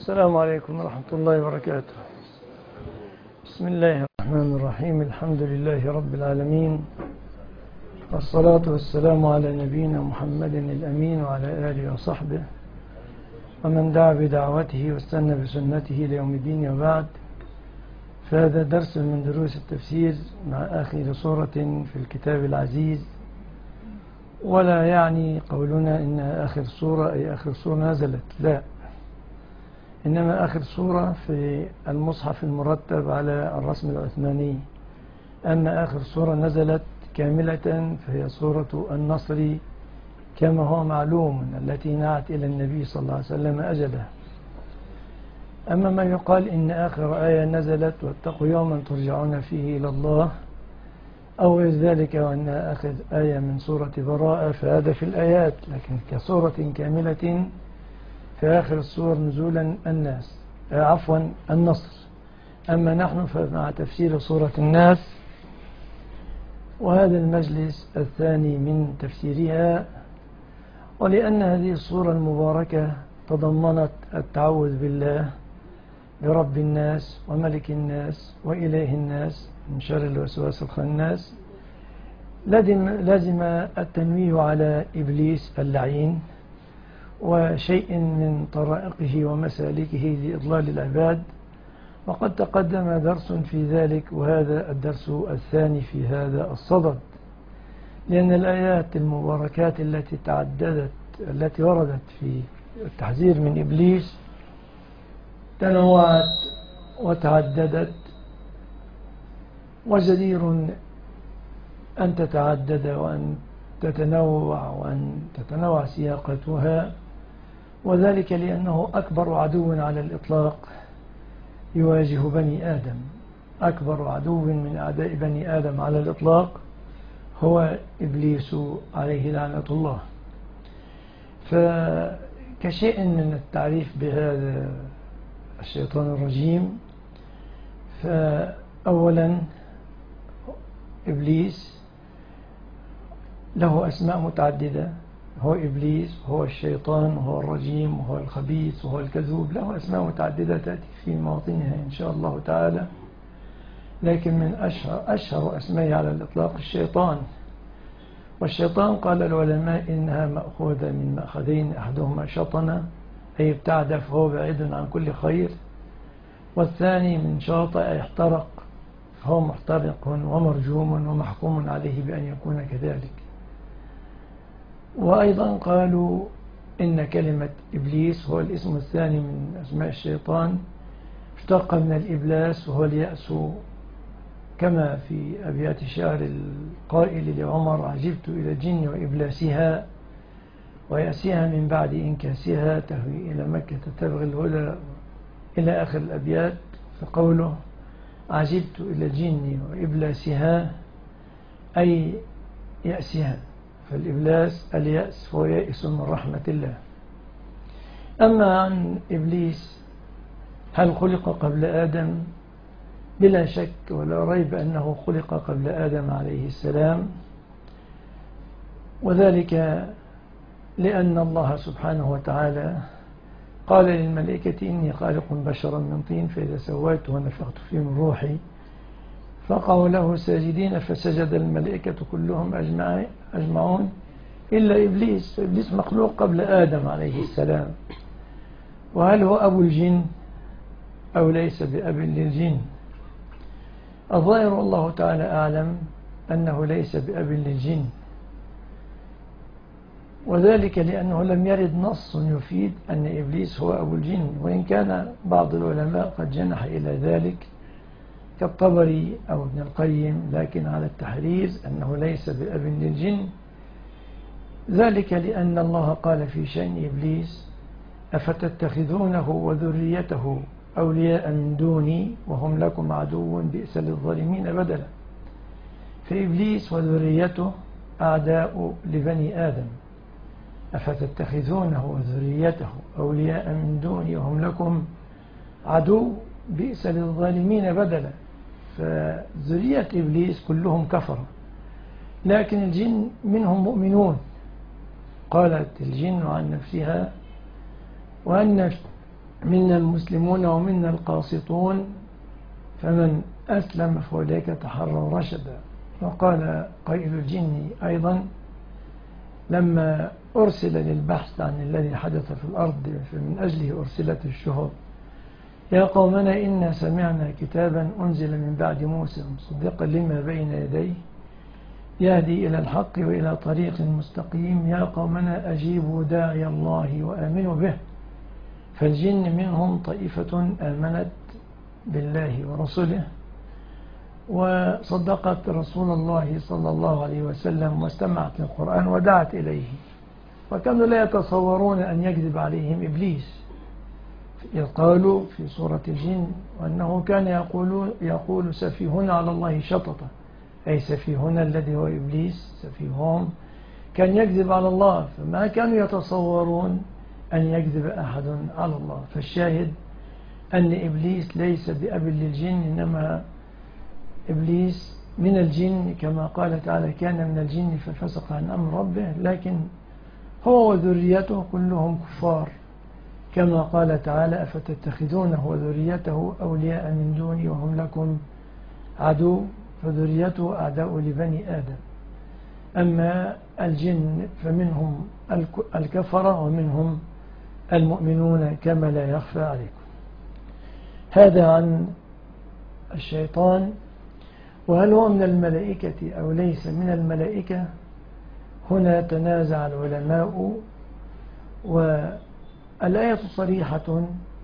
السلام عليكم ورحمة الله وبركاته. بسم الله الرحمن الرحيم. الحمد لله رب العالمين، والصلاة والسلام على نبينا محمد الأمين وعلى آله وصحبه ومن دعا بدعوته واستنى بسنته ليوم الدين. وبعد، فهذا درس من دروس التفسير مع آخر سورة في الكتاب العزيز، ولا يعني قولنا إن آخر سورة أي آخر سورة نزلت، لا، إنما آخر سورة في المصحف المرتب على الرسم العثماني. أما آخر سورة نزلت كاملة فهي سورة النصر كما هو معلوم، التي نعت إلى النبي صلى الله عليه وسلم أجله. أما ما يقال إن آخر آية نزلت واتقوا يوما ترجعون فيه إلى الله أو ذلك، وأن آخر آية من سورة براءة، فهذا في الآيات، لكن كسورة كاملة في آخر السور نزولا النصر. أما نحن فمع تفسير سورة الناس، وهذا المجلس الثاني من تفسيرها. ولأن هذه السورة المباركة تضمنت التعوذ بالله برب الناس وملك الناس وإله الناس من شر الوسواس الخناس، لازم التنويه على إبليس اللعين وشيء من طرائقه ومسالكه لإضلال العباد، وقد تقدم درس في ذلك، وهذا الدرس الثاني في هذا الصدد. لأن الآيات المباركات التي وردت في التحذير من إبليس تنوعت وتعددت، وجدير أن تتعدد وأن تتنوع سياقتها، وذلك لأنه أكبر عدو على الإطلاق يواجه بني آدم. أكبر عدو من أعداء بني آدم على الإطلاق هو إبليس عليه لعنة الله. فكشيء من التعريف بهذا الشيطان الرجيم، فأولا إبليس له أسماء متعددة، هو إبليس وهو الشيطان وهو الرجيم وهو الخبيث وهو الكذوب، له أسماء متعددة تأتي في مواطنها إن شاء الله تعالى. لكن من أشهر أسمائه على الإطلاق الشيطان. والشيطان قال العلماء إنها مأخوذة من مأخذين، أحدهما شطن أي ابتعد فهو بعيد عن كل خير، والثاني من شاطئ أي احترق فهو محترق ومرجوم ومحكوم عليه بأن يكون كذلك. وأيضا قالوا إن كلمة إبليس هو الاسم الثاني من أسماء الشيطان، اشتق من الإبلاس وهو اليأس، كما في أبيات الشعر القائل لعمر: عجبت إلى الجن وإبلاسها ويأسها من بعد إنكاسها، تهوي إلى مكة تبغي الهدى، إلى آخر الأبيات. فقوله عجبت إلى الجن وإبلاسها أي يأسها، فالإبلاس اليأس هو يائس من رحمة الله. أما عن إبليس، هل خلق قبل آدم؟ بلا شك ولا ريب أنه خلق قبل آدم عليه السلام، وذلك لأن الله سبحانه وتعالى قال للملائكة: إني خالق بشرا من طين فإذا سويته ونفخت فيه من روحي فقعوا له ساجدين، فسجد الملائكة كلهم أجمعون إلا إبليس. إبليس مخلوق قبل آدم عليه السلام. وهل هو أبو الجن أو ليس بأب للجن؟ الظاهر الله تعالى أعلم أنه ليس بأب للجن، وذلك لأنه لم يرد نص يفيد أن إبليس هو أبو الجن، وإن كان بعض العلماء قد جنح إلى ذلك كالطبري أو ابن القيم، لكن على التحرير أنه ليس بأب للجن. ذلك لأن الله قال في شأن إبليس: أفتتخذونه وذريته أولياء من دوني وهم لكم عدو بئس للظالمين بدلا. فإبليس وذريته أعداء لبني آدم. أفتتخذونه وذريته أولياء من دوني وهم لكم عدو بئس للظالمين بدلا. فذرية إبليس كلهم كفروا، لكن الجن منهم مؤمنون. قالت الجن عن نفسها وأن منا المسلمون ومنا القاسطون فمن أسلم فأولئك تحروا رشدا. وقال قائل الجن أيضا لما أرسل للبحث عن الذي حدث في الأرض فمن أجله أرسلت الشهب: يا قومنا إنا سمعنا كتابا أنزل من بعد موسى مصدقا لما بين يديه يهدي إلى الحق وإلى طريق مستقيم يا قومنا أجيبوا داعي الله وآمنوا به. فالجن منهم طائفة آمنت بالله ورسله وصدقت رسول الله صلى الله عليه وسلم واستمعت للقرآن ودعت إليه، وكانوا لا يتصورون أن يكذب عليهم إبليس، إذ قالوا في سورة الجن وأنه كان يقول سفيهنا على الله شططا، أي سفيهنا الذي هو إبليس سفيههم كان يكذب على الله، فما كانوا يتصورون أن يكذب أحد على الله. فالشاهد أن إبليس ليس بأب للجن، إنما إبليس من الجن كما قال تعالى: كان من الجن ففسق عن أمر ربه، لكن هو وذريته كلهم كفار كما قال تعالى: أفتتخذونه وذريته أولياء من دوني وهم لكم عدو، فذريته أعداء لبني آدم. أما الجن فمنهم الكفرة ومنهم المؤمنون كما لا يخفى عليكم. هذا عن الشيطان. وهل هو من الملائكة أو ليس من الملائكة؟ هنا تنازع العلماء، والآية صريحة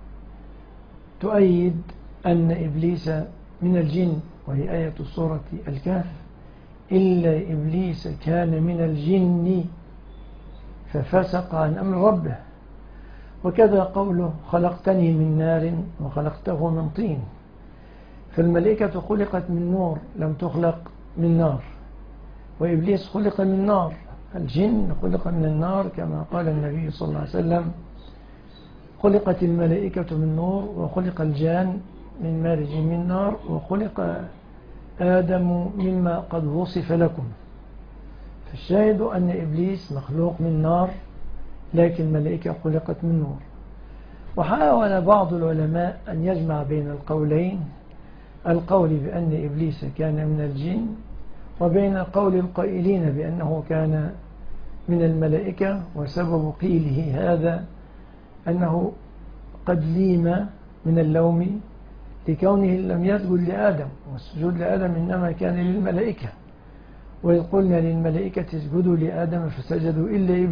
تؤيد أن إبليس من الجن، وهي آية سورة الكهف: إلا إبليس كان من الجن ففسق عن أمر ربه. وكذا قوله: خلقتني من نار وخلقته من طين. فالملائكة خلقت من نور لم تخلق من نار، وإبليس خلق من نار. الجن خلق من النار كما قال النبي صلى الله عليه وسلم: خلقت الملائكة من نور وخلق الجان من مارج من نار وخلق آدم مما قد وصف لكم. فالشاهد أن إبليس مخلوق من نار، لكن الملائكة خلقت من نور. وحاول بعض العلماء أن يجمع بين القولين، القول بأن إبليس كان من الجن وبين قول القائلين بأنه كان من الملائكة. وسبب قيله هذا أنه قد ليم من اللوم لكونه لم يسجد لآدم، والسجود لآدم إنما كان للملائكة، وإذ قلنا للملائكة اسجدوا لآدم فسجدوا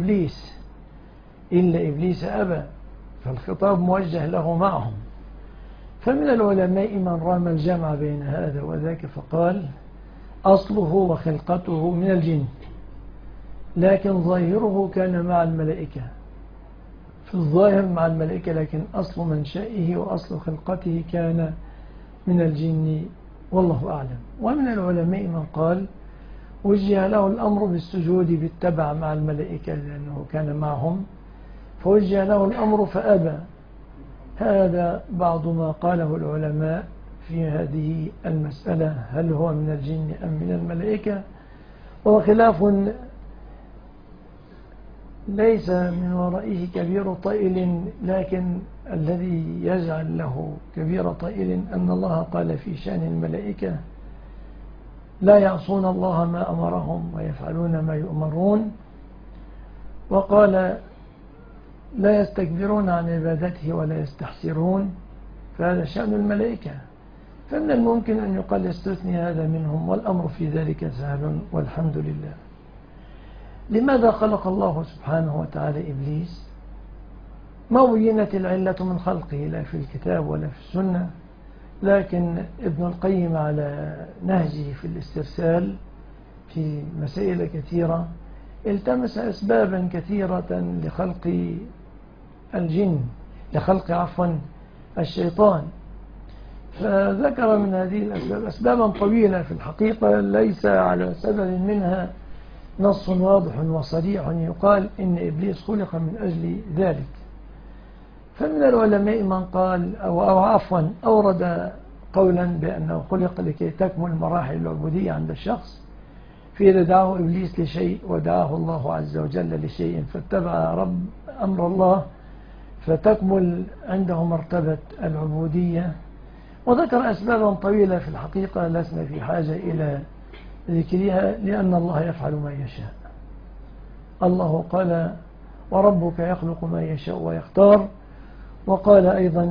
إلا إبليس أبى، فالخطاب موجه له معهم. فمن العلماء من رام الجمع بين هذا وذاك فقال: أصله وخلقته من الجن، لكن ظاهره كان مع الملائكة، في الظاهر مع الملائكة، لكن أصل منشئه وأصل خلقته كان من الجن، والله أعلم. ومن العلماء من قال: وجه له الأمر بالسجود بالتبع مع الملائكة لأنه كان معهم، فوجه له الأمر فأبى. هذا بعض ما قاله العلماء في هذه المسألة: هل هو من الجن أم من الملائكة؟ وخلاف ليس من ورائه كبير طائل، لكن الذي يجعل له كبير طائل أن الله قال في شأن الملائكة: لا يعصون الله ما أمرهم ويفعلون ما يؤمرون. وقال: لا يستكبرون عن عبادته ولا يستحسرون، فهذا شأن الملائكة. فمن الممكن أن يقال استثني هذا منهم، والأمر في ذلك سهل والحمد لله. لماذا خلق الله سبحانه وتعالى إبليس؟ ما بينت العلة من خلقه لا في الكتاب ولا في السنة، لكن ابن القيم على نهجه في الاسترسال في مسائل كثيرة التمس أسبابا كثيرة لخلق الشيطان، فذكر من هذه الأسباب أسبابا طويلة في الحقيقة ليس على سبب منها نص واضح وصريح يقال إن إبليس خلق من أجل ذلك. فمن العلماء من قال أو عفوا أورد قولا بأنه خلق لكي تكمل مراحل العبودية عند الشخص، فإذا دعاه إبليس لشيء ودعاه الله عز وجل لشيء فاتبع أمر الله فتكمل عنده مرتبة العبودية. وذكر أسبابا طويلة في الحقيقة لسنا في حاجة إلى ذكرها، لأن الله يفعل ما يشاء. الله قال وربك يخلق ما يشاء ويختار. وقال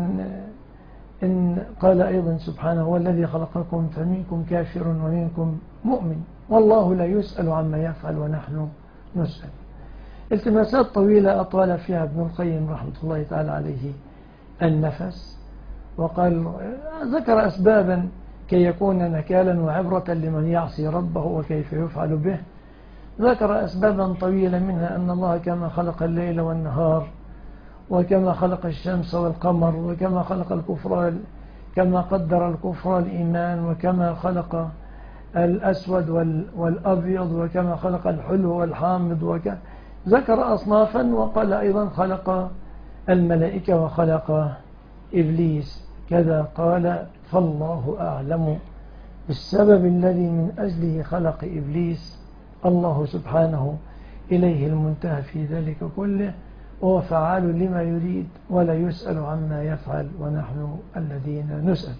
أيضا سبحانه هو الذي خلقكم فمنكم كافر ومنكم مؤمن والله لا يسأل عما يفعل ونحن نسأل. التماسات طويلة أطال فيها ابن القيم رحمة الله تعالى عليه النفس، وقال ذكر أسبابا كي يكون نكالا وعبرة لمن يعصي ربه وكيف يفعل به. ذكر أسبابا طويلة منها أن الله كما خلق الليل والنهار، وكما خلق الشمس والقمر، وكما خلق الكفر، كما قدر الكفر الإيمان، وكما خلق الأسود والأبيض، وكما خلق الحلو والحامض، ذكر أصنافا. وقال أيضا خلق الملائكة وخلق إبليس كذا. قال فالله أعلم بالسبب الذي من أجله خلق إبليس. الله سبحانه إليه المنتهى في ذلك كله، وهو فعال لما يريد ولا يسأل عما يفعل ونحن الذين نسأل.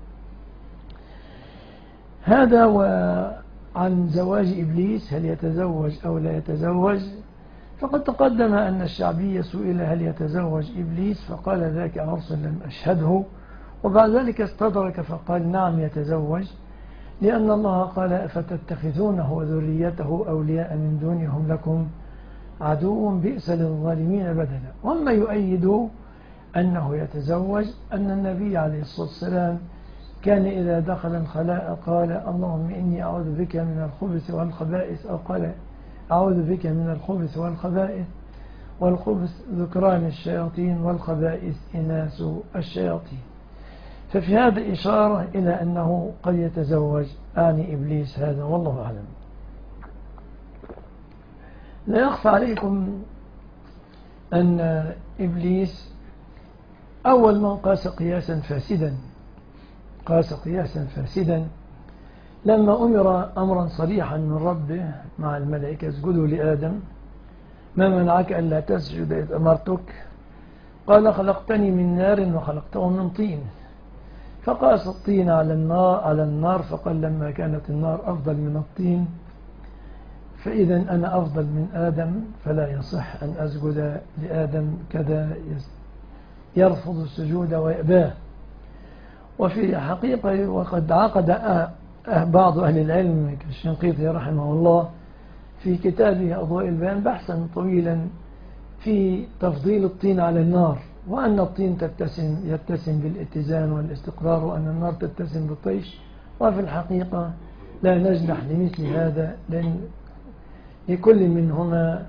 هذا. وعن زواج إبليس هل يتزوج أو لا يتزوج، فقد تقدم أن الشعبي سئل هل يتزوج إبليس فقال ذاك عرس لم أشهده، وبعد ذلك استدرك فقال نعم يتزوج، لأن الله قال فتتخذونه وذريته أولياء من دونهم لكم عدو بئس للظالمين بدلا. وما يؤيد أنه يتزوج أن النبي عليه الصلاة والسلام كان إذا دخل الخلاء قال اللهم إني أعوذ بك من الخبث والخبائث، أو قال أعوذ بك من الخبث والخبائث، والخبث ذكران الشياطين والخبائث إناث الشياطين. ففي هذا إشارة إلى أنه قد يتزوج آني إبليس هذا، والله أعلم. لا يخفى عليكم أن إبليس أول من قاس قياسا فاسدا لما أمر أمرا صريحا من ربه مع الملائكة اسجدوا لآدم، ما منعك ألا تسجد إذ أمرتك؟ قال خلقتني من نار وخلقته من طين. فقاس الطين على النار فقال لما كانت النار أفضل من الطين فإذا أنا أفضل من آدم فلا يصح أن أسجد لآدم، كذا يرفض السجود ويأباه. وفي حقيقة وقد عقد بعض أهل العلم كالشنقيطي رحمه الله في كتابه أضواء البيان بحثا طويلا في تفضيل الطين على النار، وأن الطين يتسم بالاتزان والاستقرار، وأن النار تتسم بالطيش. وفي الحقيقة لا نجنح لمثل هذا، لأن لكل منهما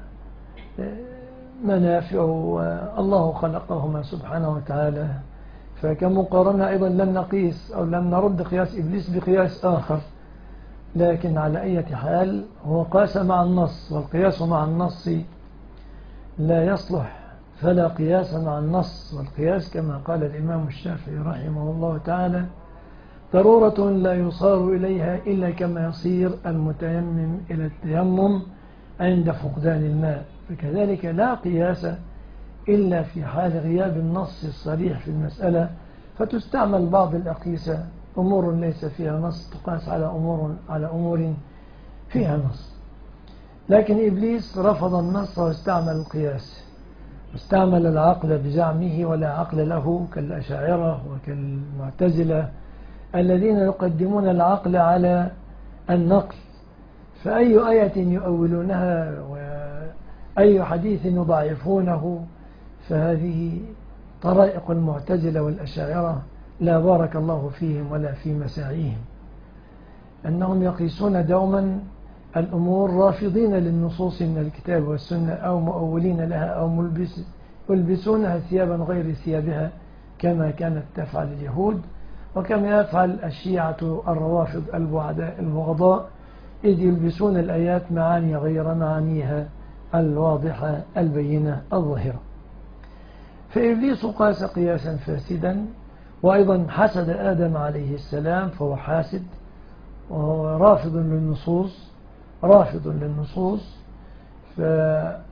منافع والله خلقهما سبحانه وتعالى. فكمقارنة أيضا لم نقيس أو لم نرد قياس إبليس بقياس آخر، لكن على أي حال هو قاس مع النص، والقياس مع النص لا يصلح، فلا قياس مع النص. والقياس كما قال الإمام الشافعي رحمه الله تعالى ضرورة لا يصار إليها إلا كما يصير المتيمم إلى التيمم عند فقدان الماء، فكذلك لا قياس إلا في حال غياب النص الصريح في المسألة، فتستعمل بعض الأقيسة أمور ليس فيها نص تقاس على أمور فيها نص. لكن إبليس رفض النص واستعمل القياس، واستعمل العقل بزعمه ولا عقل له كالأشاعرة وكالمعتزلة الذين يقدمون العقل على النقل، فأي آية يؤولونها وأي حديث يضعفونه فهذه طرائق المعتزلة والأشاعرة لا بارك الله فيهم ولا في مساعيهم، أنهم يقيسون دوما الأمور رافضين للنصوص من الكتاب والسنة أو مؤولين لها أو يلبسونها ثيابا غير ثيابها كما كانت تفعل اليهود، وكما يفعل الشيعة الروافض البعداء البغضاء، إذ يلبسون الآيات معاني غير معانيها الواضحة البينة الظاهرة. فإبليس قاس قياسا فاسدا، وأيضا حسد آدم عليه السلام فهو حاسد وهو رافض للنصوص.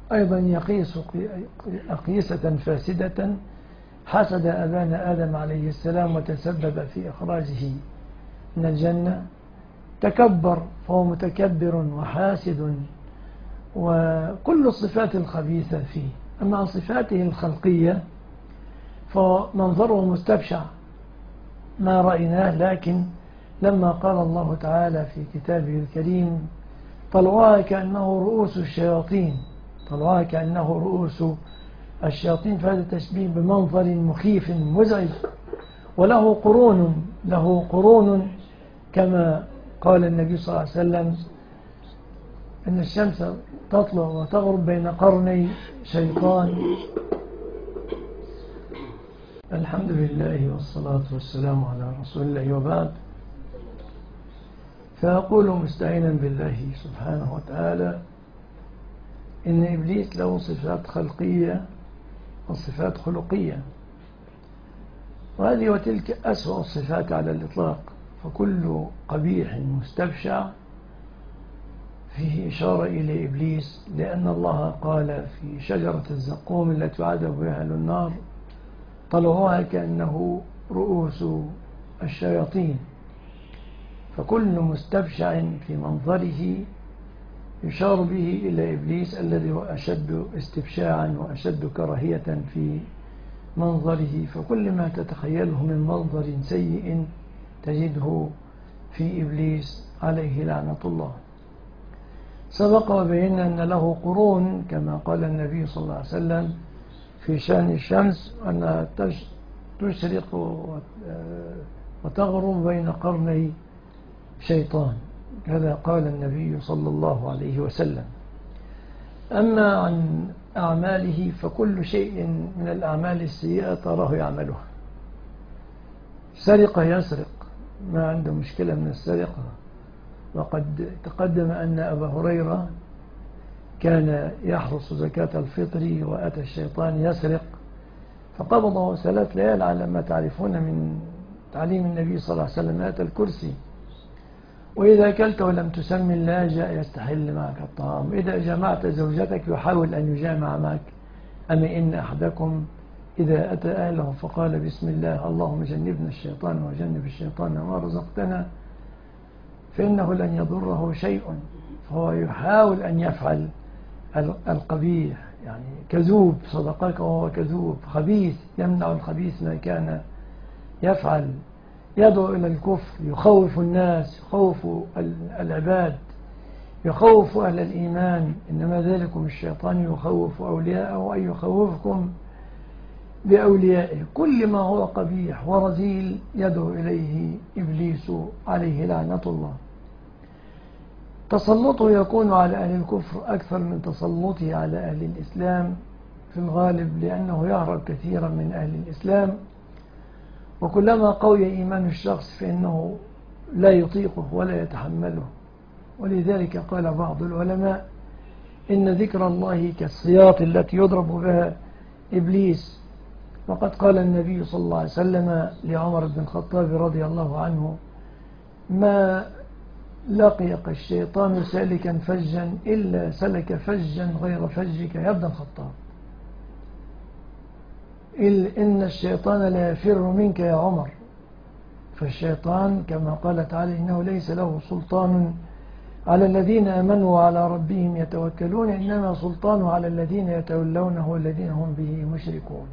أيضا يقيس أقيسة فاسدة، حسد أبانا آدم عليه السلام وتسبب في إخراجه من الجنة. تكبر فهو متكبر وحاسد وكل الصفات الخبيثة فيه. أما عن صفاته الخلقية فمنظره مستبشع ما رأيناه، لكن لما قال الله تعالى في كتابه الكريم طلعها كأنه رؤوس الشياطين، طلعها كأنه رؤوس الشياطين، فهذا تشبيه بمنظر مخيف مزعج. له قرون كما قال النبي صلى الله عليه وسلم إن الشمس تطلع وتغرب بين قرني شيطان. الحمد لله والصلاة والسلام على رسول الله، وبعد. فأقول مستعينا بالله سبحانه وتعالى إن إبليس له صفات خلقية وصفات خلقية، وهذه وتلك أسوأ الصفات على الإطلاق. فكل قبيح مستبشع فيه إشارة إلى إبليس، لأن الله قال في شجرة الزقوم التي يعذب بها أهل النار طلعوها كأنه رؤوس الشياطين. فكل مستبشع في منظره يشار به إلى إبليس الذي هو أشد استبشاعا وأشد كراهية في منظره. فكل ما تتخيله من منظر سيء تجده في إبليس عليه لعنة الله. سبق وبينا أن له قرون كما قال النبي صلى الله عليه وسلم في شأن الشمس أنها تشرق وتغرب بين قرني شيطان، كذا قال النبي صلى الله عليه وسلم. أما عن أعماله فكل شيء من الأعمال السيئة تراه يعملها. سرق يسرق، ما عنده مشكلة من السرقة. وقد تقدم أن أبا هريرة كان يحرص زكاة الفطر وأتى الشيطان يسرق فقبضه 3 ليال على ما تعرفون من تعليم النبي صلى الله عليه وسلم آية الكرسي. وإذا أكلت ولم تسمي الله جاء يستحل معك الطعام. إذا جمعت زوجتك يحاول أن يجامع معك. أما إن أحدكم إذا أتى أهله فقال بسم الله اللهم جنبنا الشيطان وجنب الشيطان ما رزقتنا فإنه لن يضره شيء. فهو يحاول أن يفعل القبيح، يعني كذوب، صدقك وهو كذوب، خبيث، يمنع الخبيث ما كان يفعل، يدعو إلى الكفر، يخوف الناس، يخوف العباد، يخوف أهل الإيمان. إنما ذلكم الشيطان يخوف أولياءه أن يخوفكم بأوليائه. كل ما هو قبيح ورذيل يدعو إليه إبليس عليه لعنة الله. تسلطه يكون على أهل الكفر أكثر من تسلطه على أهل الإسلام في الغالب، لأنه يهرب كثيرا من أهل الإسلام. وكلما قوي إيمان الشخص فإنه لا يطيقه ولا يتحمله. ولذلك قال بعض العلماء إن ذكر الله كالسياط التي يضرب بها إبليس. وقد قال النبي صلى الله عليه وسلم لعمر بن الخطاب رضي الله عنه ما لقيك الشيطان سالكا فجا إلا سلك فجا غير فجك يا ابن الخطاب. إن الشيطان لا يفر منك يا عمر. فالشيطان كما قال تعالى إنه ليس له سلطان على الذين آمنوا وعلى ربهم يتوكلون إنما سلطانه على الذين يتولونه والذين هم به مشركون.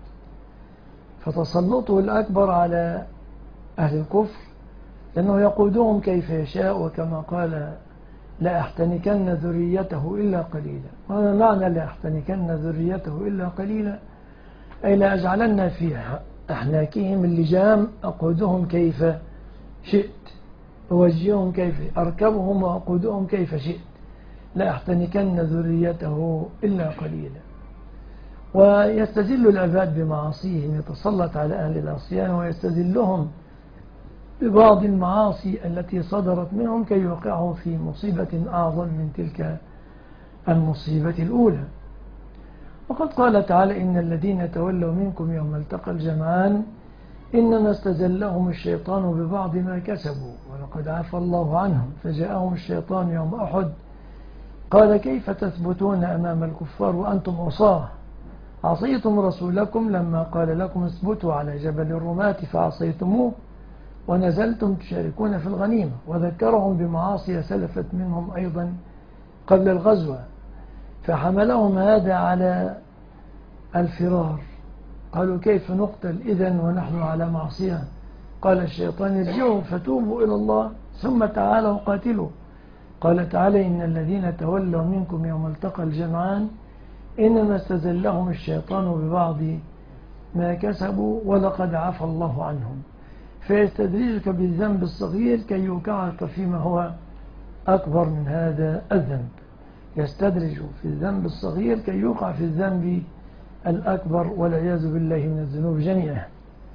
فتسلطه الأكبر على أهل الكفر لأنه يقودهم كيف يشاء، وكما قال لا أحتنكن ذريته إلا قليلا. وما معنى لا أحتنكن ذريته إلا قليلا؟ أي لا أجعلن في أحناكهم اللجام أقودهم كيف شئت، أوجههم كيف أركبهم وأقودهم كيف شئت. لا أحتنكن ذريته إلا قليلا. ويستذل العباد بمعاصيهم، يتسلط على أهل العصيان ويستذلهم ببعض المعاصي التي صدرت منهم كي يوقعهم في مصيبة أعظم من تلك المصيبة الأولى. وقد قال تعالى إن الذين تولوا منكم يوم التقى الجمعان إنما استزلهم الشيطان ببعض ما كسبوا ولقد عفى الله عنهم فجاءهم الشيطان يوم أحد قال كيف تثبتون أمام الكفار وأنتم عصاة عصيتم رسولكم لما قال لكم اثبتوا على جبل الرماة فعصيتموه ونزلتم تشاركون في الغنيمة وذكرهم بمعاصي سلفت منهم أيضا قبل الغزوة فحملهم هذا على الفرار قالوا كيف نقتل إذن ونحن على معصية قال الشيطان ارجعوا فتوبوا إلى الله ثم تعالوا قاتلوا قال تعالى إن الذين تولوا منكم يوم التقى الجمعان إنما استزلهم الشيطان ببعض ما كسبوا ولقد عفى الله عنهم فيستدرجك بالذنب الصغير كي يوقعك فيما هو أكبر من هذا الذنب يستدرج في الذنب الصغير كي يوقع في الذنب الأكبر والعياذ بالله من الذنوب جميعا.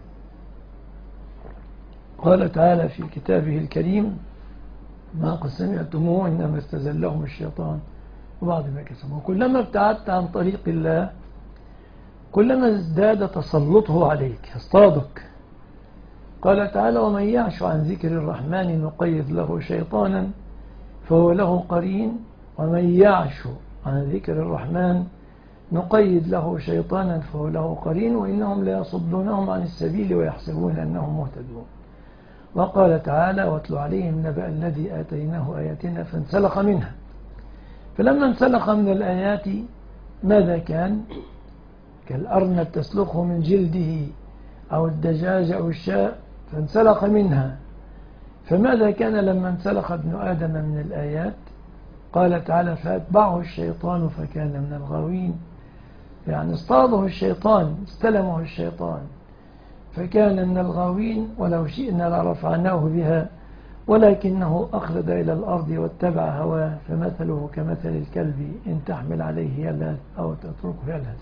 قال تعالى في كتابه الكريم ما قد سمعتموه إنما استزلهم الشيطان وبعض ما كسبوا وكلما ابتعدت عن طريق الله كلما ازداد تسلطه عليك يصطادك. قال تعالى ومن يعش عن ذكر الرحمن نقيض له شيطانا فهو له قرين ومن يعش عن ذكر الرحمن نقيد له شيطانا فهو له قرين وإنهم ليصدونهم عن السبيل ويحسبون أنهم مهتدون. وقال تعالى واتل عليهم نبأ الذي آتيناه آياتنا فانسلخ منها فلما انسلخ من الآيات ماذا كان كالأرنب تسلخه من جلده أو الدجاج أو الشاء فانسلخ منها فماذا كان لما انسلخ ابن آدم من الآيات قال تعالى فأتبعه الشيطان فكان من الغاوين يعني اصطاده الشيطان استلمه الشيطان فكان من الغاوين ولو شئنا لرفعناه بها ولكنه أخلد إلى الأرض واتبع هواه فمثله كمثل الكلب إن تحمل عليه يلهث أو تتركه يلهث.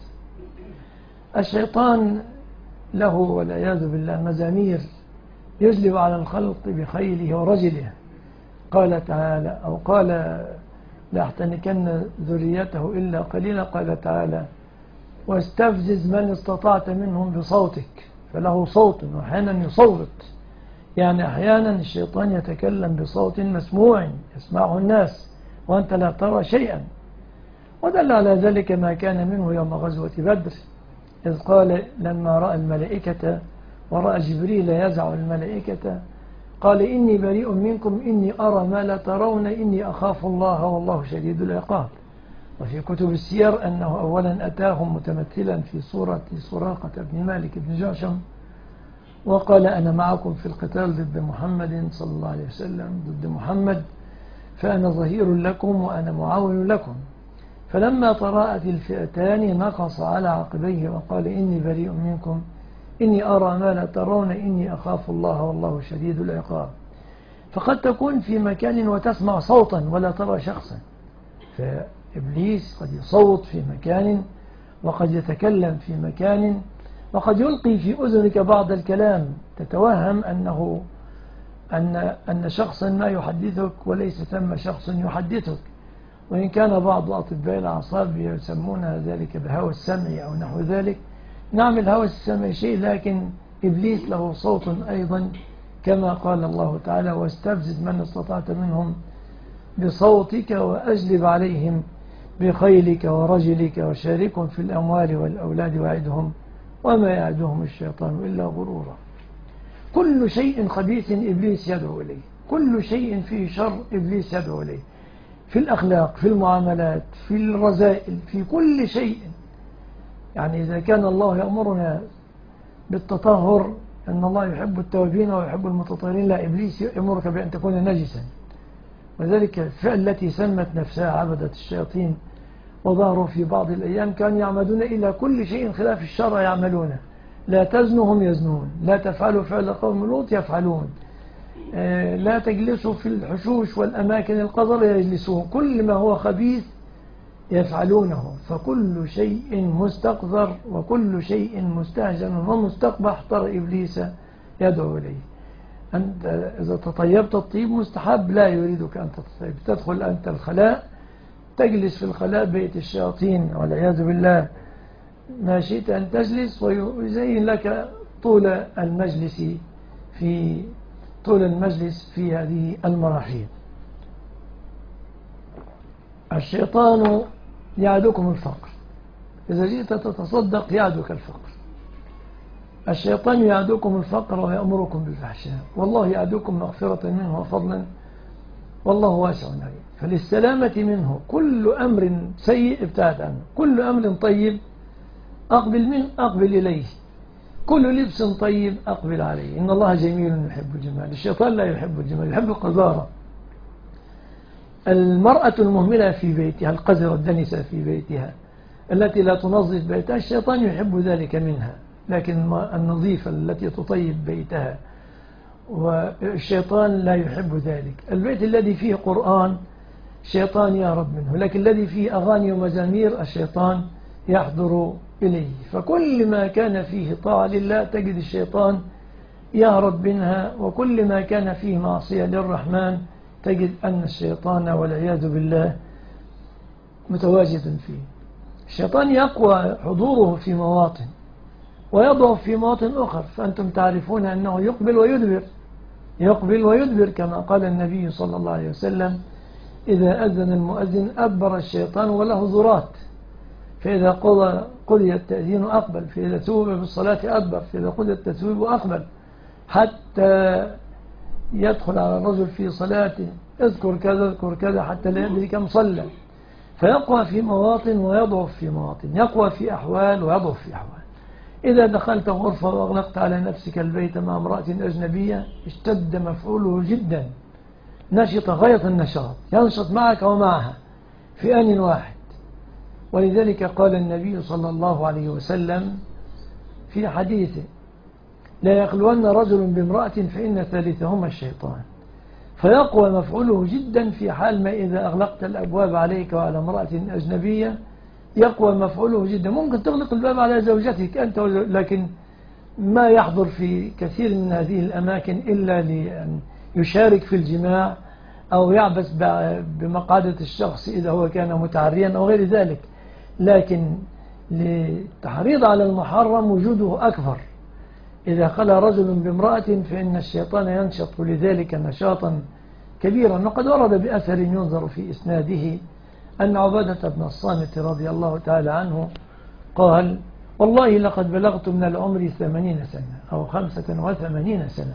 الشيطان له والعياذ بالله مزامير يجلب على الخلق بخيله ورجله قال تعالى أو قال لاحتنكن ذريته إلا قليلا قال تعالى واستفزز من استطعت منهم بصوتك فله صوت وأحيانا يصوت يعني أحيانا الشيطان يتكلم بصوت مسموع يسمعه الناس وأنت لا ترى شيئا ودل على ذلك ما كان منه يوم غزوة بدر إذ قال لما رأى الملائكة ورأى جبريل يزع الملائكة قال إني بريء منكم إني أرى ما لا ترون إني أخاف الله والله شديد العقاب. وفي كتب السير أنه أولا أتاهم متمثلا في صورة سراقة بن مالك بن جعشم وقال أنا معكم في القتال ضد محمد صلى الله عليه وسلم ضد محمد فأنا ظهير لكم وأنا معاون لكم فلما تراءت الفئتان نقص على عقبيه وقال إني بريء منكم إني أرى ما لا ترون إني أخاف الله والله شديد العقاب. فقد تكون في مكان وتسمع صوتا ولا ترى شخصا فإبليس قد يصوت في مكان وقد يتكلم في مكان وقد يلقي في أذنك بعض الكلام تتوهم أن شخصا ما يحدثك وليس ثم شخص يحدثك وإن كان بعض أطباء الأعصاب يسمون ذلك بهوى السمع أو نحو ذلك. نعم الهوى السمع شيء لكن إبليس له صوت أيضا كما قال الله تعالى واستفزز من استطعت منهم بصوتك وأجلب عليهم بخيلك ورجلك وشاركهم في الأموال والأولاد وعدهم وما يعدهم الشيطان إلا غرورا. كل شيء خبيث إبليس يدعو إليه كل شيء فيه شر إبليس يدعو إليه في الأخلاق في المعاملات في الرذائل في كل شيء. يعني إذا كان الله يأمرنا بالتطهر أن الله يحب التوابين ويحب المتطهرين لا إبليس يأمرك بأن تكون نجسا وذلك الفئة التي سمت نفسها عبدة الشياطين وظهروا في بعض الأيام كانوا يعمدون إلى كل شيء خلاف الشرع يعملونه لا تزنوا هم يزنون لا تفعلوا فعل قوم لوط يفعلون لا تجلسوا في الحشوش والأماكن القذرة يجلسون كل ما هو خبيث يفعلونه فكل شيء مستقذر وكل شيء مستهجن ومستقبح ترى إبليس يدعو إليه. أنت إذا تطيبت الطيب مستحب لا يريدك أن تطيب تدخل أنت الخلاء تجلس في الخلاء بيت الشياطين والعياذ بالله ما شئت أن تجلس ويزين لك طول المجلس في هذه المراحيل. الشيطان يعدكم الفقر، إذا جئت تتصدق يعدك الفقر. الشيطان يعدكم الفقر ويأمركم بالفحشاء، والله يعدكم مغفرة منه وفضلا والله واسع عليم. فللسلامة منه كل أمر سيء ابتعد عنه، كل أمر طيب أقبل إليه، كل لبس طيب أقبل عليه. إن الله جميل يحب الجمال. الشيطان لا يحب الجمال، يحب القذارة. المرأة المهملة في بيتها، القذرة الدنسة في بيتها التي لا تنظف بيتها، الشيطان يحب ذلك منها. لكن النظيفة التي تطيب بيتها، والشيطان لا يحب ذلك. البيت الذي فيه قرآن الشيطان يهرب منه، لكن الذي فيه أغاني ومزامير الشيطان يحضر إليه. فكل ما كان فيه طاعة لله تجد الشيطان يهرب منها، وكل ما كان فيه معصية للرحمن تجد أن الشيطان والعياذ بالله متواجد فيه. الشيطان يقوى حضوره في مواطن ويضعف في مواطن أخرى، فأنتم تعرفون أنه يقبل ويدبر كما قال النبي صلى الله عليه وسلم: إذا أذن المؤذن أدبر الشيطان وله ذرات، فإذا قضي التأذين أقبل، فإذا توب بالصلاة أدبر، فإذا قضي التثويب أقبل، حتى يدخل على الرجل في صلاته اذكر كذا اذكر كذا حتى لا يدري كم صلى. فيقوى في مواطن ويضعف في مواطن، يقوى في أحوال ويضعف في أحوال. إذا دخلت غرفة وأغلقت على نفسك البيت مع امرأة أجنبية اشتد مفعوله جدا، نشط غاية النشاط، ينشط معك ومعها في آن واحد. ولذلك قال النبي صلى الله عليه وسلم في حديثه: لا يخلون رجل بامرأة فإن ثالثهما الشيطان. فيقوى مفعوله جدا في حال ما إذا أغلقت الأبواب عليك وعلى امرأة أجنبية، يقوى مفعوله جدا. ممكن تغلق الباب على زوجتك أنت، لكن ما يحضر في كثير من هذه الأماكن إلا لأن يشارك في الجماع أو يعبث بمقعدة الشخص إذا هو كان متعريا أو غير ذلك. لكن للتحريض على المحرم وجوده أكثر. إذا خلى رجل بامرأة فإن الشيطان ينشط لذلك نشاطا كبيرا. وقد ورد بأثر ينظر في إسناده أن عبادة بن الصامت رضي الله تعالى عنه قال: والله لقد بلغت من العمر 80 سنة أو 85 سنة،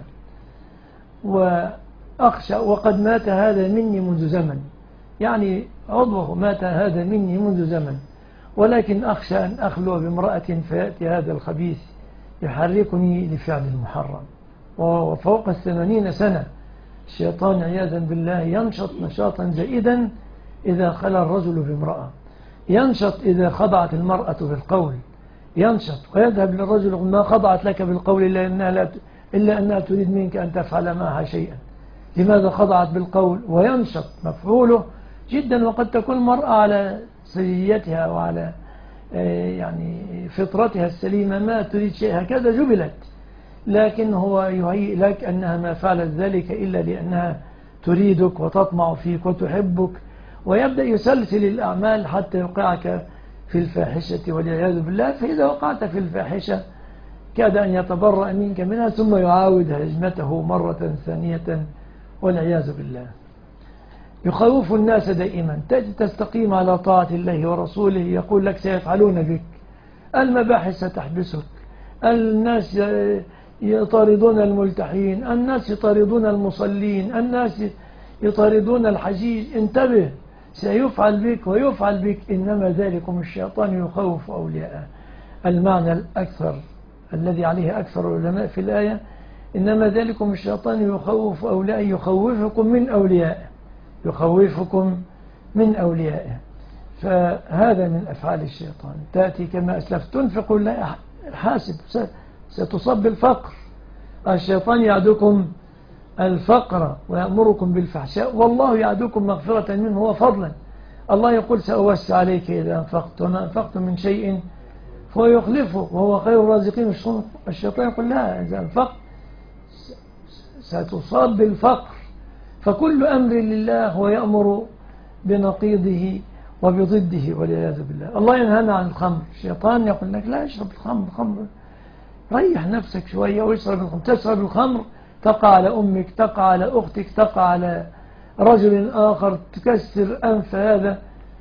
وأخشى وقد مات هذا مني منذ زمن، يعني عضوه مات هذا مني منذ زمن، ولكن أخشى أن أخلو بامرأة فيأتي هذا الخبيث يحركني لفعل المحرم. وفوق 80 سنة الشيطان عياذا بالله ينشط نشاطا زائدا إذا خلى الرجل بامرأة، ينشط إذا خضعت المرأة بالقول، ينشط ويذهب للرجل ما خضعت لك بالقول إلا أنها تريد منك أن تفعل معها شيئا، لماذا خضعت بالقول؟ وينشط مفعوله جدا. وقد تكون المرأة على سجيتها وعلى يعني فطرتها السليمة ما تريد شيء، هكذا جبلت، لكن هو يهيئ لك أنها ما فعلت ذلك إلا لأنها تريدك وتطمع فيك وتحبك، ويبدأ يسلسل الأعمال حتى يوقعك في الفاحشة والعياذ بالله. فإذا وقعت في الفاحشة كاد أن يتبرأ منك منها ثم يعاود هجمته مرة ثانية والعياذ بالله. يخوف الناس دائما، تستقيم على طاعة الله ورسوله يقول لك سيفعلون بك، المباحث ستحبسك، الناس يطاردون الملتحين، الناس يطاردون المصلين، الناس يطاردون الحجيج، انتبه سيفعل بك ويفعل بك. إنما ذلكم الشيطان يخوف أولياءه. المعنى الأكثر الذي عليه أكثر العلماء في الآية: إنما ذلكم الشيطان يخوف أولياءه، يخوفكم من أوليائه، يخوفكم من أوليائه. فهذا من أفعال الشيطان. تأتي كما أسلفت تنفق لا حاسب، ستصب بالفقر. الشيطان يعدكم الفقر ويأمركم بالفحشاء، والله يعدكم مغفرة منه وفضلا. الله يقول: سأوسع عليك إذا أنفقت، وما أنفقت من شيء فهو يخلفه وهو خير الرازقين. الشيطان يقول: لا، إذا أنفقت ستصاب بالفقر. فكل أمر لله هو يأمر بنقيضه وبضده والعياذ بالله. الله ينهانا عن الخمر، الشيطان يقول لك: لا، اشرب الخمر، ريح نفسك شوية واشرب الخمر. تشرب الخمر تقع على أمك، تقع على أختك، تقع على رجل آخر، تكسر أنف هذا،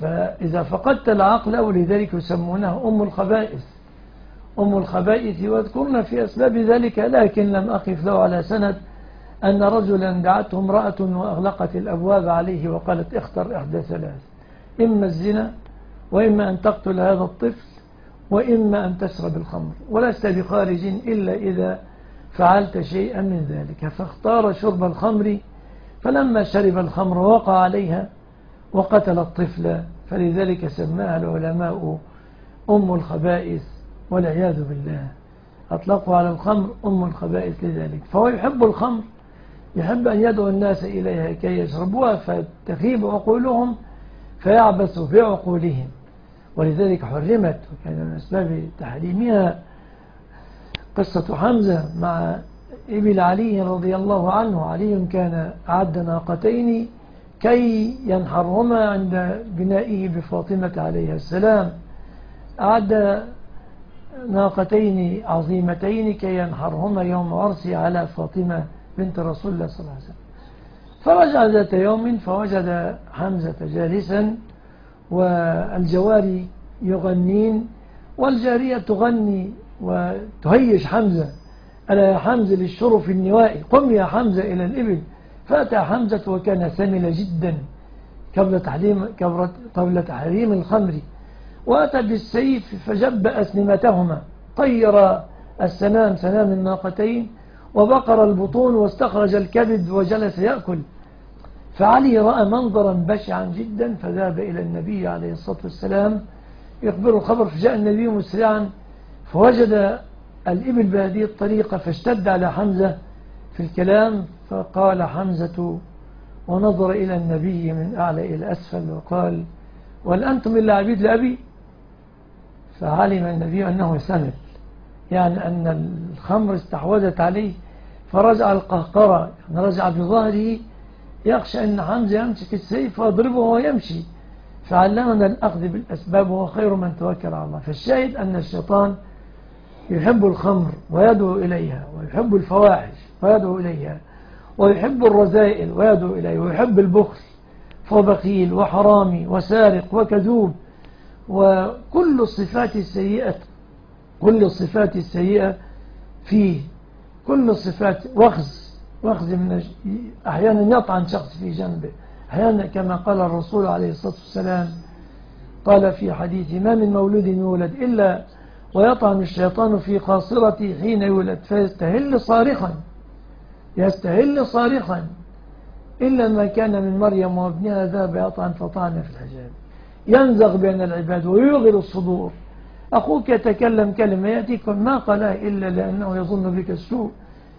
فإذا فقدت العقل ولذلك يسمونها أم الخبائث، أم الخبائث، واذكرنا في أسباب ذلك، لكن لم أقف له على سند أن رجلا دعته امرأة وأغلقت الأبواب عليه وقالت اختر إحدى ثلاث: إما الزنا، وإما أن تقتل هذا الطفل، وإما أن تشرب الخمر، ولست بخارج إلا إذا فعلت شيئا من ذلك. فاختار شرب الخمر، فلما شرب الخمر وقع عليها وقتل الطفل، فلذلك سماها العلماء أم الخبائث والعياذ بالله، أطلقوا على الخمر أم الخبائث لذلك. فهو يحب الخمر، يحب أن يدعو الناس إليها كي يشربوها فتخيب عقولهم فيعبثوا بعقولهم، ولذلك حرمت. وكان من أسباب تحريمها قصة حمزة مع ابن علي رضي الله عنه. علي كان أعد ناقتين كي ينحرهما عند بنائه بفاطمة عليه السلام، أعد ناقتين عظيمتين كي ينحرهما يوم عرسه على فاطمة بنت رسول الله صلى الله عليه وسلم. فرجع ذات يوم فوجد حمزة جالسا والجواري يغنين، والجارية تغني وتهيج حمزة: ألا يا حمزة للشرف النوائي، قم يا حمزة إلى الإبل. فأتى حمزة وكان سمل جدا قبل تحريم الخمر، وأتى بالسيف فجب أسنمتهما، طير السنام سنام الناقتين وبقر البطون واستخرج الكبد وجلس يأكل. فعلي رأى منظرا بشعا جدا فذهب إلى النبي عليه الصلاة والسلام يخبر الخبر. فجاء النبي مسرعا فوجد الإبل بهذه الطريقة، فاشتد على حمزة في الكلام، فقال حمزة ونظر إلى النبي من أعلى إلى أسفل وقال: وهل أنتم إلا عبيد لأبي؟ فعلم النبي أنه سمل، يعني أن الخمر استحوذت عليه، فرجع القهقرة، يعني رجع بظهره يخشى أن حمزة يمسك السيف ويضربه وهو يمشي. فعلمنا الأخذ بالأسباب وهو خير من توكل على الله. فالشاهد أن الشيطان يحب الخمر ويدعو إليها، ويحب الفواحش ويدعو إليها، ويحب الرذائل ويدعو إليها، ويحب البخل فهو بخيل وحرامي وسارق وكذوب، وكل الصفات السيئة، كل الصفات السيئة فيه، كل الصفات. وخز من أحيانا يطعن شخص في جنبه، أحيانا كما قال الرسول عليه الصلاة والسلام، قال في حديث: ما من مولود يولد إلا ويطعن الشيطان في خاصرته حين يولد فيستهل صارخا، يستهل صارخا، إلا ما كان من مريم وابنها ذهب يطعن فطعن في الحجاب، ينزغ بين العباد ويغر الصدور. أخوك يتكلم كلمة يأتيكم ما قالها إلا لأنه يظن بك السوء،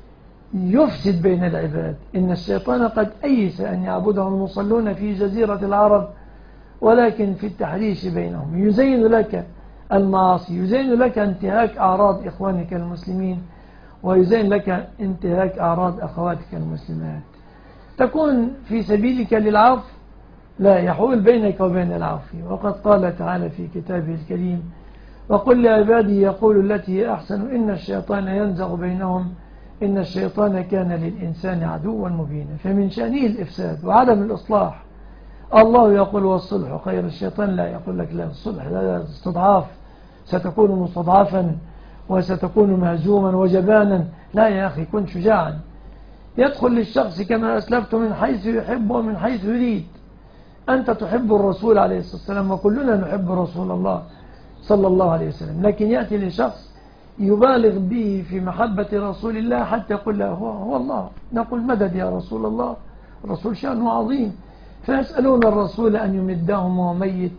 يفسد بين العباد. إن الشيطان قد أيس أن يعبده المصلون في جزيرة العرب، ولكن في التحريش بينهم يزين لك المعاصي، يزين لك انتهاك أعراض إخوانك المسلمين، ويزين لك انتهاك أعراض أخواتك المسلمات. تكون في سبيلك للعفو، لا يحول بينك وبين العفو. وقد قال تعالى في كتابه الكريم: وقل لعبادي يقول التي هي أحسن إن الشيطان ينزغ بينهم إن الشيطان كان للإنسان عدوا مبينا. فمن شأنه الإفساد وعدم الإصلاح. الله يقول والصلح خير، الشيطان لا يقول لك لا، الصلح لا، استضعاف، ستكون مستضعفا وستكون مهزوما وجبانا. لا يا أخي، كن شجاعا. يدخل للشخص كما أسلفت من حيث يحب ومن حيث يريد. أنت تحب الرسول عليه الصلاة والسلام، وكلنا نحب رسول الله صلى الله عليه وسلم، لكن يأتي لشخص يبالغ به في محبة رسول الله حتى يقول له هو الله. نقول مدد يا رسول الله، الرسول شأنه عظيم. فيسألون الرسول أن يمدهم وهو ميت،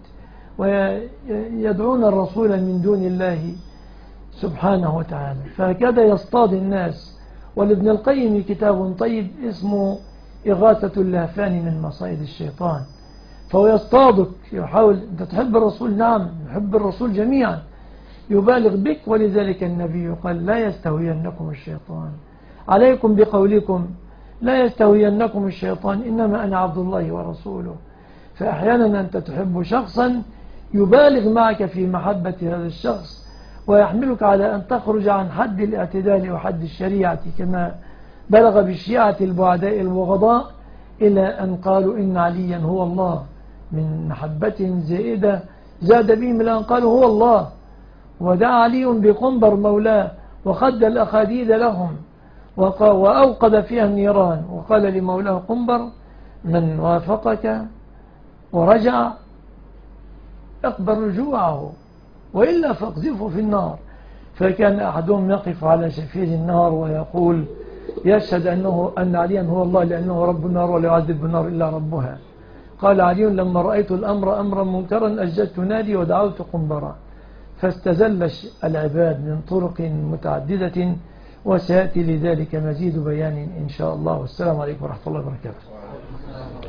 ويدعون الرسول من دون الله سبحانه وتعالى. فهكذا يصطاد الناس. ولابن القيم كتاب طيب اسمه إغاثة اللهفان من مصائد الشيطان. فهو يصطادك، يحاول. أنت تحب الرسول؟ نعم، نحب الرسول جميعا، يبالغ بك. ولذلك النبي قال: لا يستهوينكم الشيطان، عليكم بقولكم لا يستهوينكم الشيطان إنما أنا عبد الله ورسوله. فأحيانا أنت تحب شخصا يبالغ معك في محبة هذا الشخص، ويحملك على أن تخرج عن حد الاعتدال وحد الشريعة، كما بلغ بالشيعة البعداء البغضاء إلى أن قالوا إن عليا هو الله، من محبة زائدة زاد بهم إلى أن قالوا هو الله. ودعا علي بقنبر مولاه وخد الأخاديد لهم وأوقد فيها النيران، وقال لمولاه قنبر من وافقك ورجع اقبل رجوعه وإلا فاقذفه في النار. فكان أحدهم يقف على شفير النار ويقول يشهد أن عليا هو الله لأنه رب النار ولا يعذب بالنار إلا ربها. قال علي لما رأيت الأمر أمرا منكرا أجدت نادي ودعوت قنبرا. فاستزل العباد من طرق متعددة، وسيأتي لذلك مزيد بيان إن شاء الله. والسلام عليكم ورحمة الله وبركاته.